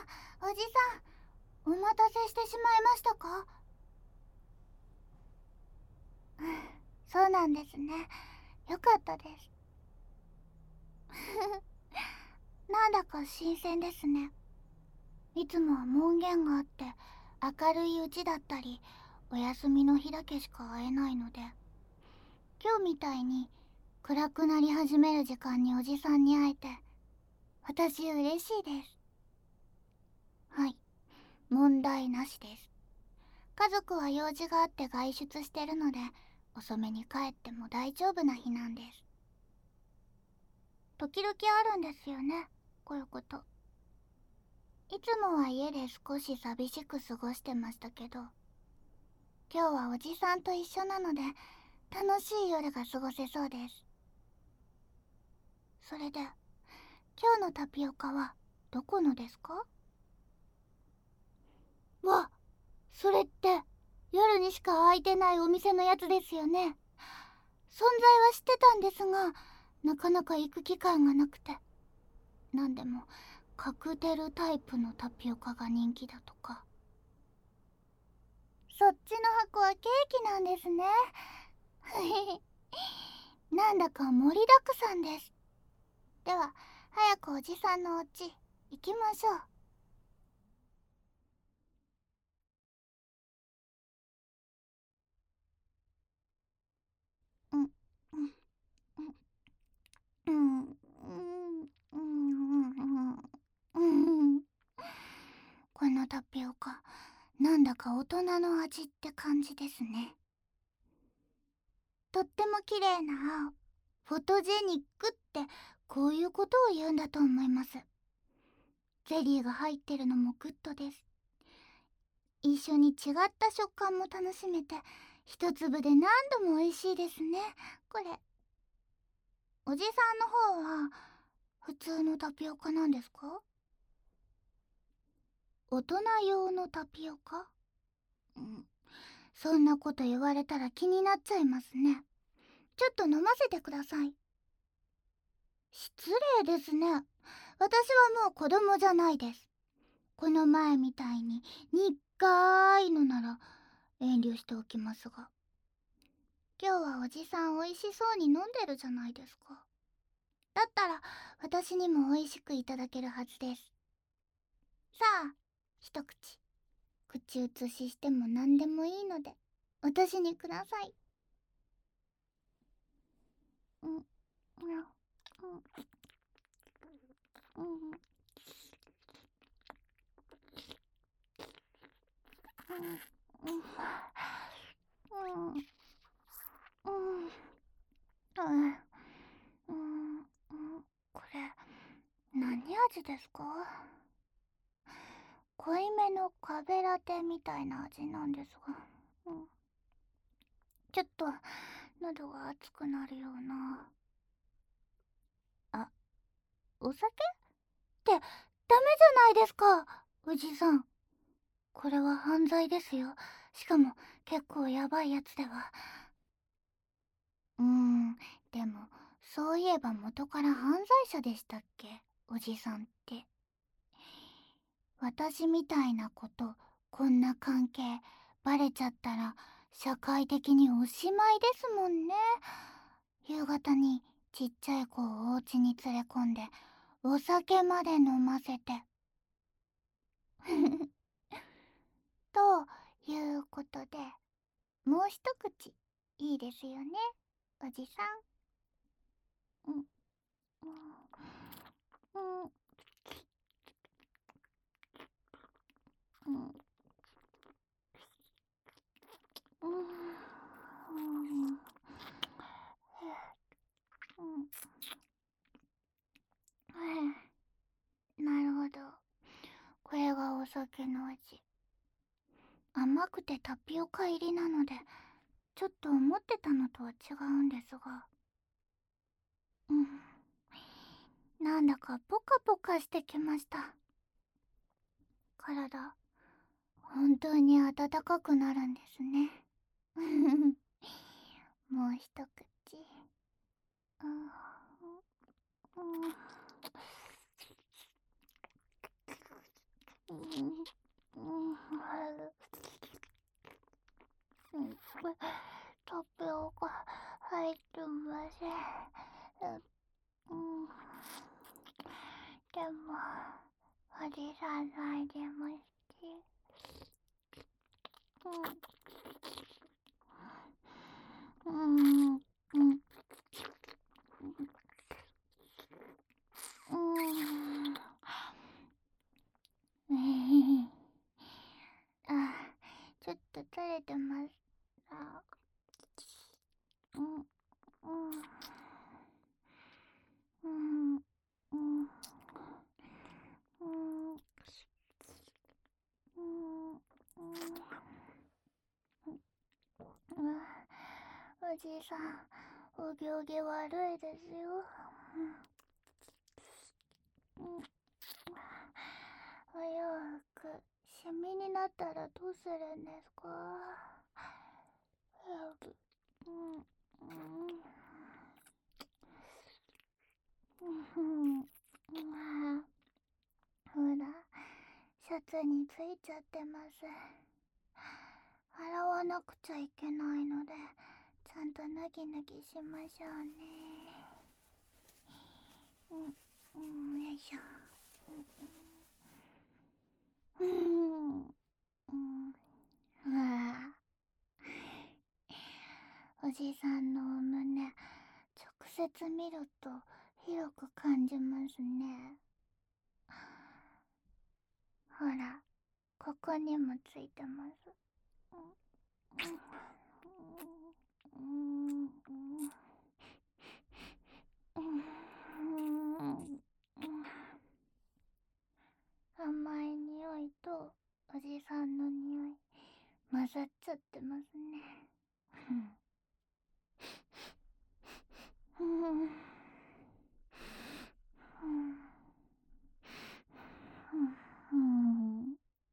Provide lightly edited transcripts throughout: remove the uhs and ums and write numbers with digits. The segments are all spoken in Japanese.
おじさん、お待たせしてしまいましたか？そうなんですね。よかったです。なんだか新鮮ですね。いつもは門限があって明るいうちだったりお休みの日だけしか会えないので、今日みたいに暗くなり始める時間におじさんに会えて私嬉しいです。はい、問題なしです。家族は用事があって外出してるので遅めに帰っても大丈夫な日なんです。時々あるんですよね、こういうこと。いつもは家で少し寂しく過ごしてましたけど、今日はおじさんと一緒なので楽しい夜が過ごせそうです。それで今日のタピオカはどこのですか？わ、それって夜にしか開いてないお店のやつですよね。存在は知ってたんですが、なかなか行く機会がなくて。なんでもカクテルタイプのタピオカが人気だとか。そっちの箱はケーキなんですね。なんだか盛りだくさんです。では早くおじさんのお家行きましょう。うんうんうんうんうんうん。このタピオカ、なんだか大人の味って感じですね。とっても綺麗な青。フォトジェニックってこういうことを言うんだと思います。ゼリーが入ってるのもグッドです。一緒に違った食感も楽しめて、一粒で何度も美味しいですね、これ。おじさんの方は普通のタピオカなんですか？大人用のタピオカ？うん、そんなこと言われたら気になっちゃいますね。ちょっと飲ませてください。失礼ですね。私はもう子供じゃないです。この前みたいに苦いのなら遠慮しておきますが。今日はおじさん美味しそうに飲んでるじゃないですか。だったら私にも美味しくいただけるはずです。さあ、一口。口移ししても何でもいいので私にください。うんうんうんうんうんうんうんこれ何味ですか？濃いめのカフェラテみたいな味なんですが、ちょっと喉が熱くなるような。あ、お酒ってダメじゃないですか、おじさん。これは犯罪ですよ。しかも結構やばいやつでは。でもそういえば元から犯罪者でしたっけ、おじさんって。私みたいなこと、こんな関係バレちゃったら社会的におしまいですもんね。夕方にちっちゃい子をお家に連れ込んでお酒まで飲ませて。ということで、もう一口いいですよね、おじさん。うんうんうんうんうんなるほど。これがお酒の味。甘くてタピオカ入りなので、ちょっと思ってたのとは違うんですが。うん。なんだかポカポカしてきました。体、本当に暖かくなるんですね。もう一口。うんうんうん、タピオカ入ってません。うん、でも、おじさんの味も好き。うん、うん、うん、うん。あ、ちょっと垂れてます。あ、うん、うん、うん、うん、うん、うん、うん、おじさん、お行儀悪いですよ。うん、お洋服、シミになったらどうするんですか？うん、うん、うん、ほら、シャツについちゃってます。洗わなくちゃいけないので、ちゃんと脱ぎ脱ぎしましょうね。うん、うん、よいしょ。うん、うん、うわおじさんのお胸、直接見ると広く感じますね。ほら、ここにもついてます。うん、うん、うん、甘い匂いとおじさんの匂い混ざっちゃってますね。うん、うん、うん、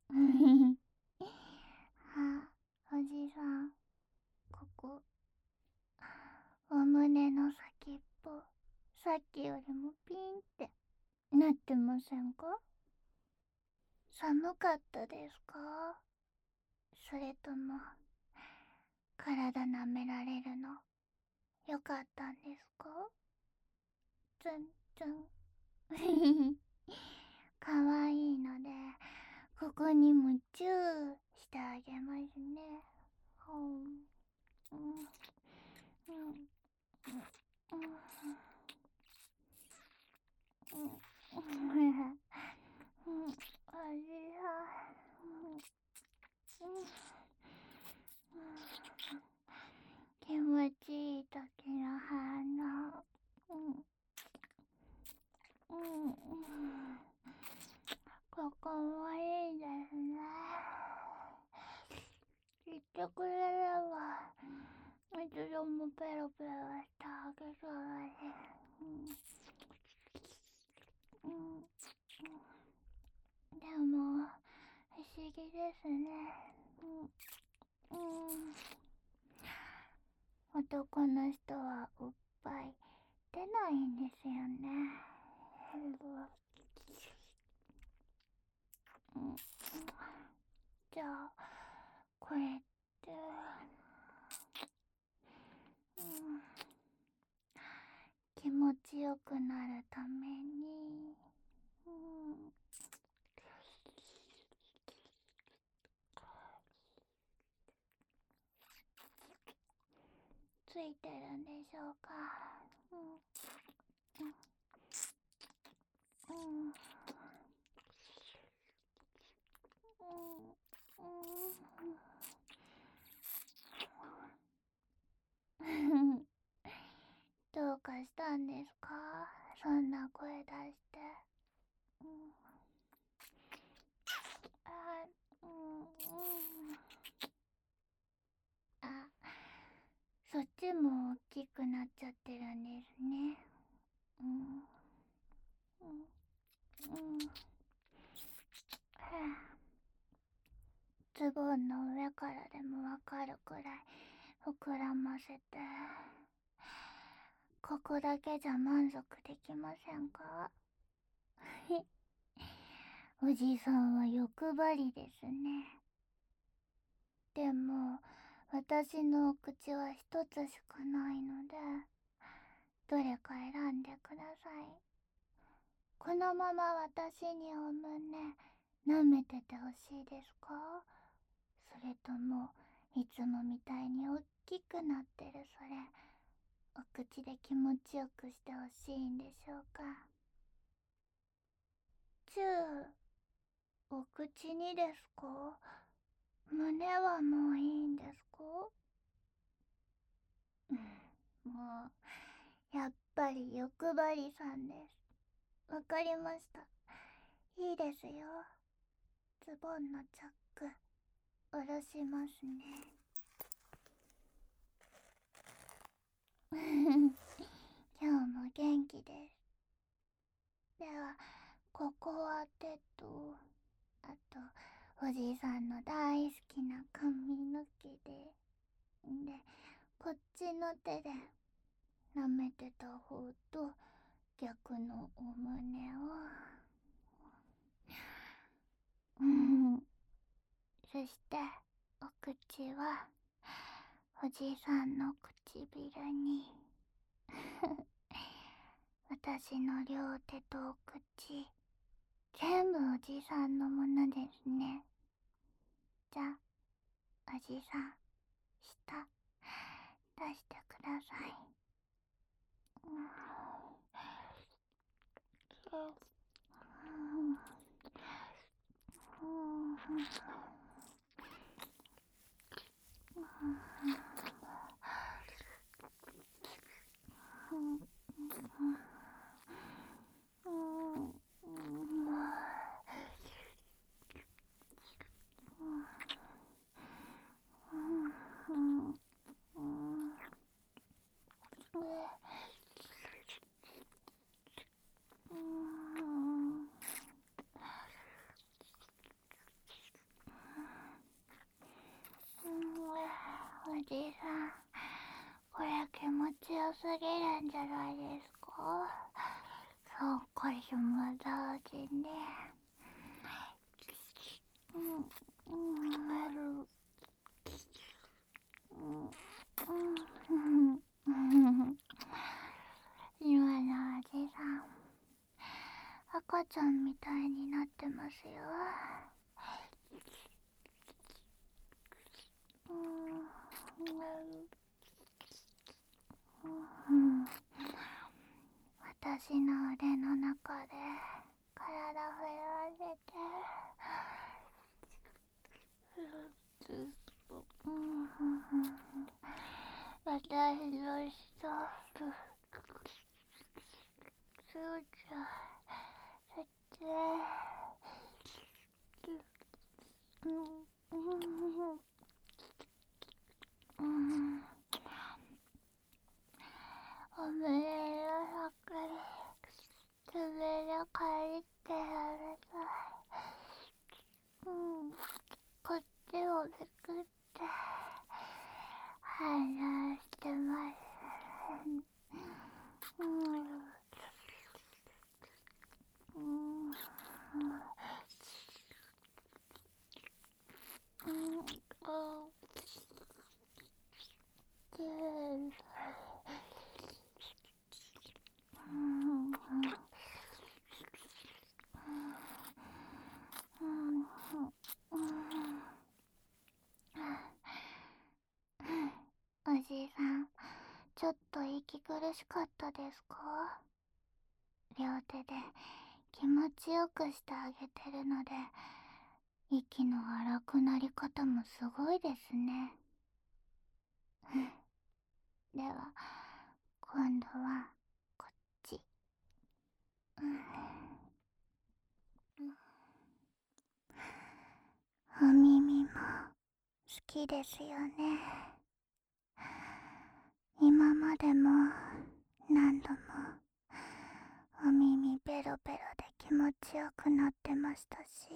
あ、おじさん、ここ、お胸の先っぽ、さっきよりもピンってなってませんか？寒かったですか？それとも、体舐められるの、よかったんですか？ツンツン。かわいいので、ここにもチューしてあげますね。ほん、うん、うん、うん、うん、うん、うん、おじさん、うん、気持ちいい時の反応。うん、うん、うん、ここもいいですね。言ってくれれば、いつでもペロペロしてあげそうだし。うん、うん、でも、不思議ですね。うん、うん。男の人はおっぱい出ないんですよね。うん、じゃあ、これって、うん、気持ちよくなるために、うん、ついてるんでしょうか？うん、うん、うん、うん。どうかしたんですか？そんな声出して。うん、あ、うん、うん。あ、そっちも大きくなっちゃってるんですね。うん、うん、うん。はあ、ズボンの上からでもわかるくらい膨らませて。ここだけじゃ満足できませんか？ おじさんは欲張りですね。でも、私のお口は一つしかないので、どれか選んでください。このまま私にお胸舐めててほしいですか？それとも、いつもみたいにおっきくなってるそれ、お口で気持ちよくしてほしいんでしょうか？チュー、お口にですか？胸はもういいんですか？もう、やっぱり欲張りさんです。わかりました。いいですよ。ズボンのチャック、下ろしますね。今日も元気です。では、ここは手と、あと、おじいさんの大好きな髪の毛で、こっちの手で舐めてた方と逆のお胸を、そしてお口はおじいさんの唇に私の両手とお口、全部おじいさんのものですね。じゃあ、おじいさん、舌出してください。おじいさん、これ気持ちよすぎるんじゃないですか？そうかしまだうちね。今のおじさん、赤ちゃんみたいになってますよ。私の腕の中で体振らせて、私の下、そうじゃ、そっち、お胸の中に爪で借りてやるさい。こっちをめくって離してます。おじいさん、ちょっと息苦しかったですか？両手で気持ちよくしてあげてるので、息の荒くなり方もすごいですね。では、今度はこっち。お耳も好きですよね。今までも何度もお耳ペロペロで気持ちよくなってましたし、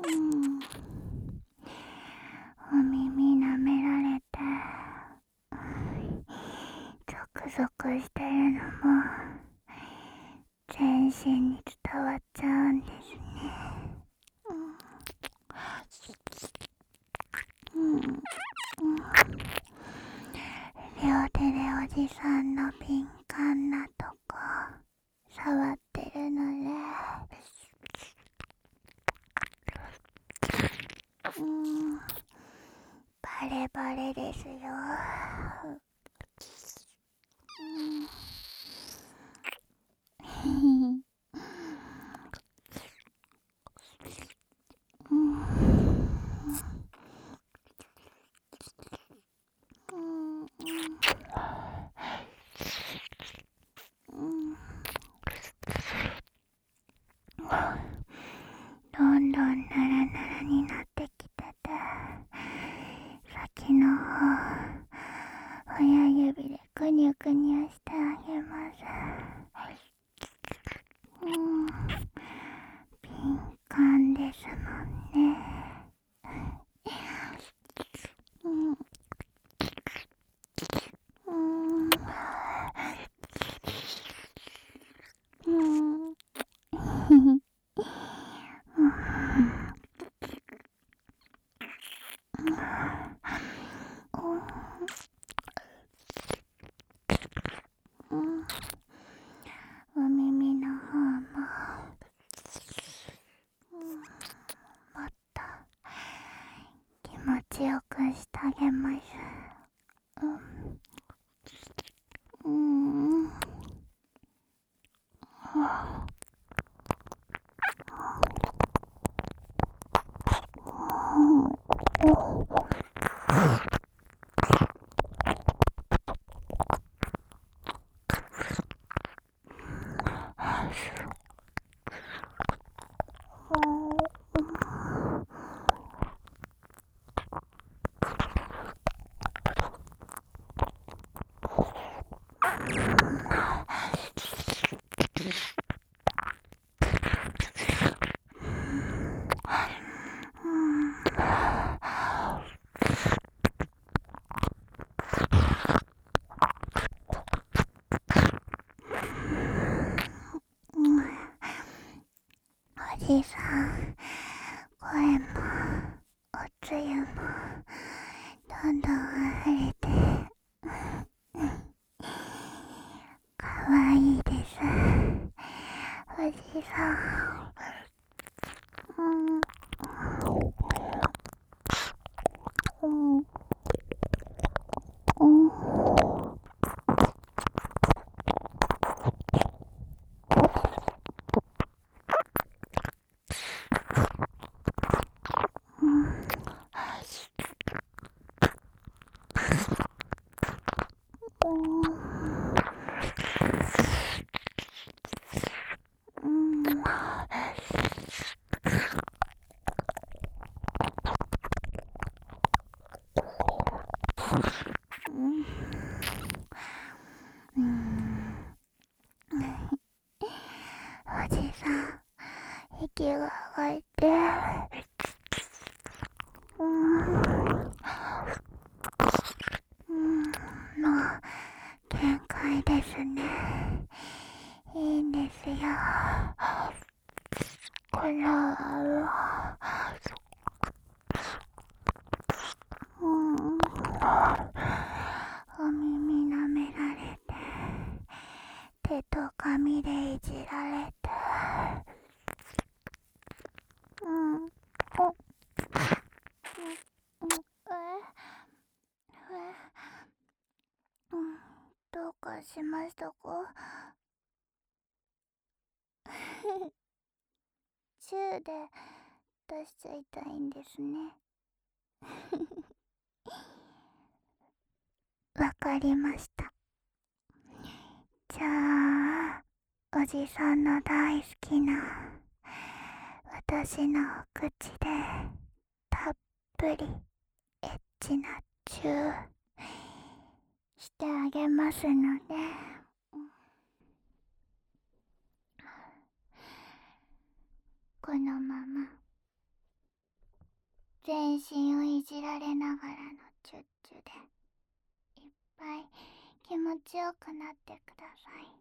ん、お耳舐められてゾクゾクしてるのも全身に伝わっちゃうんですね。うんうん、両手でおじさんの敏感なとこ触ってるので、バレバレですよ。どんどんナラナラになってきてて、先の方親指でくにゅくにゅしてあげます。敏感ですもんね。お耳の方ももっと気持ちよくしてあげます。おじさん、声もおつゆもどんどん溢れてかわいいです。おじさん、おじさん、息が上がって、もう限界ですね。いいんですよ。このお耳舐められて、手と髪でいじられて、どうかしましたか？チューで出しちゃいたいんですね。わかりました。じゃあ、おじさんの大好きな私のお口でたっぷりエッチなチューしてあげますので、このまま全身をいじられながらのチュッチュでいっぱい気持ちよくなってください。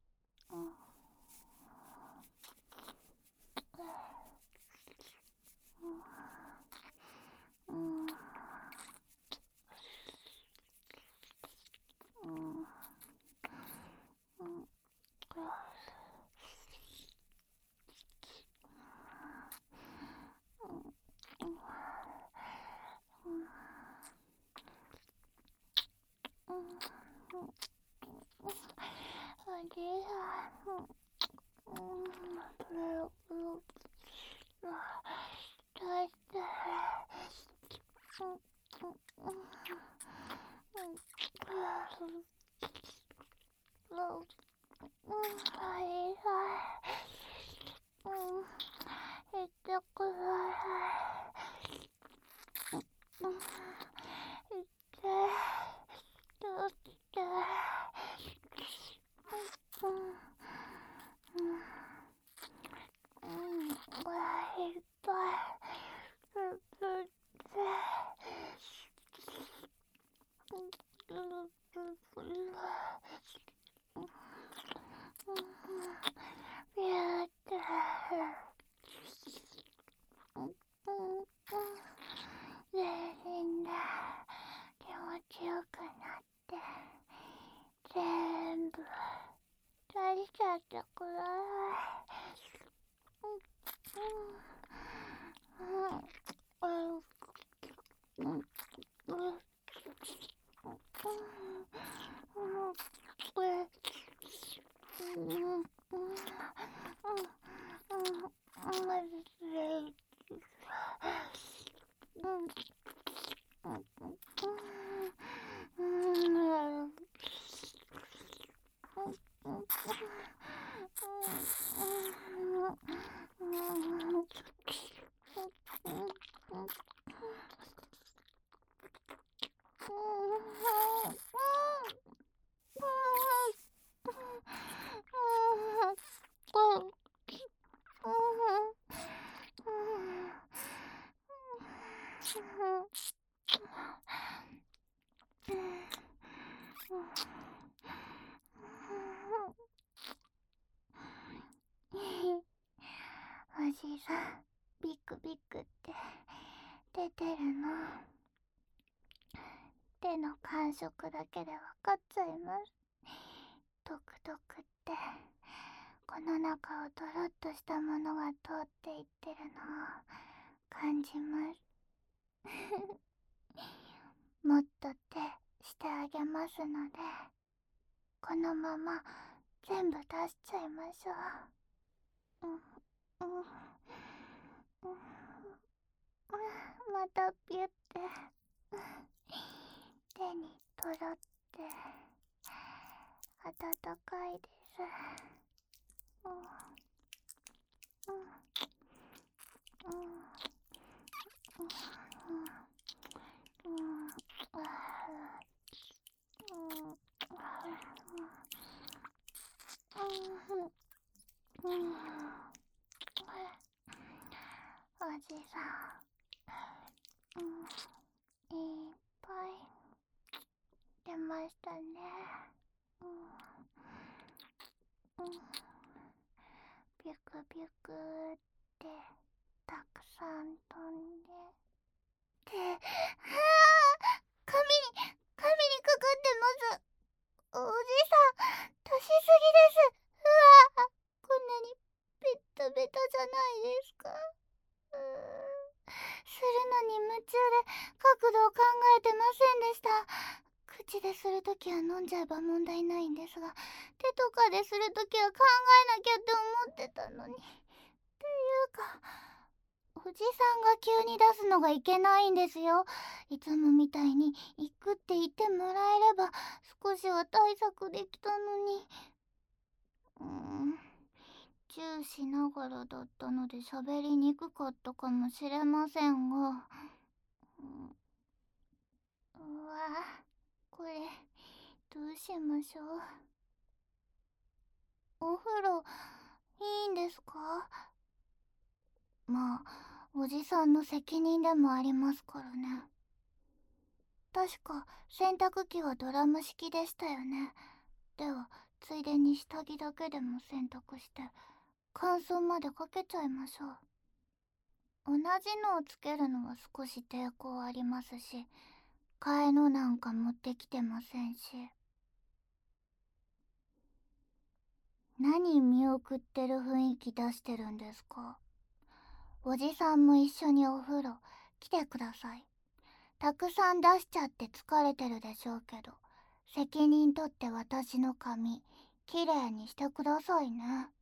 おじさん、ビクビクって出てるの。手の感触だけでわかっちゃいます。トクトクってこの中をドロッとしたものが通っていってるのを感じますもっと手してあげますので、このまま全部出しちゃいましょう。またピュって手にとろって温かいです。おじさん、いっぱい出ましたね。ビュクビュクってたくさん飛んで髪にかかってます。おじさん、足しすぎです。うわ、こんなにベタベタじゃないですか。するのに夢中で角度を考えてませんでした。口でするときは飲んじゃえば問題ないんですが、手とかでするときは考えなきゃって思ってたのに。っていうか、おじさんが急に出すのがいけないんですよ。いつもみたいに行くって言ってもらえれば少しは対策できたのに。チューしながらだったので喋りにくかったかもしれませんが、うわ、これどうしましょう。お風呂いいんですか？まあ、 おじさんの責任でもありますからね。確か洗濯機はドラム式でしたよね。ではついでに下着だけでも洗濯して乾燥までかけちゃいましょう。同じのをつけるのは少し抵抗ありますし、替えのなんか持ってきてませんし。何見送ってる雰囲気出してるんですか？おじさんも一緒にお風呂来てください。たくさん出しちゃって疲れてるでしょうけど、責任取って私の髪きれいにしてくださいね。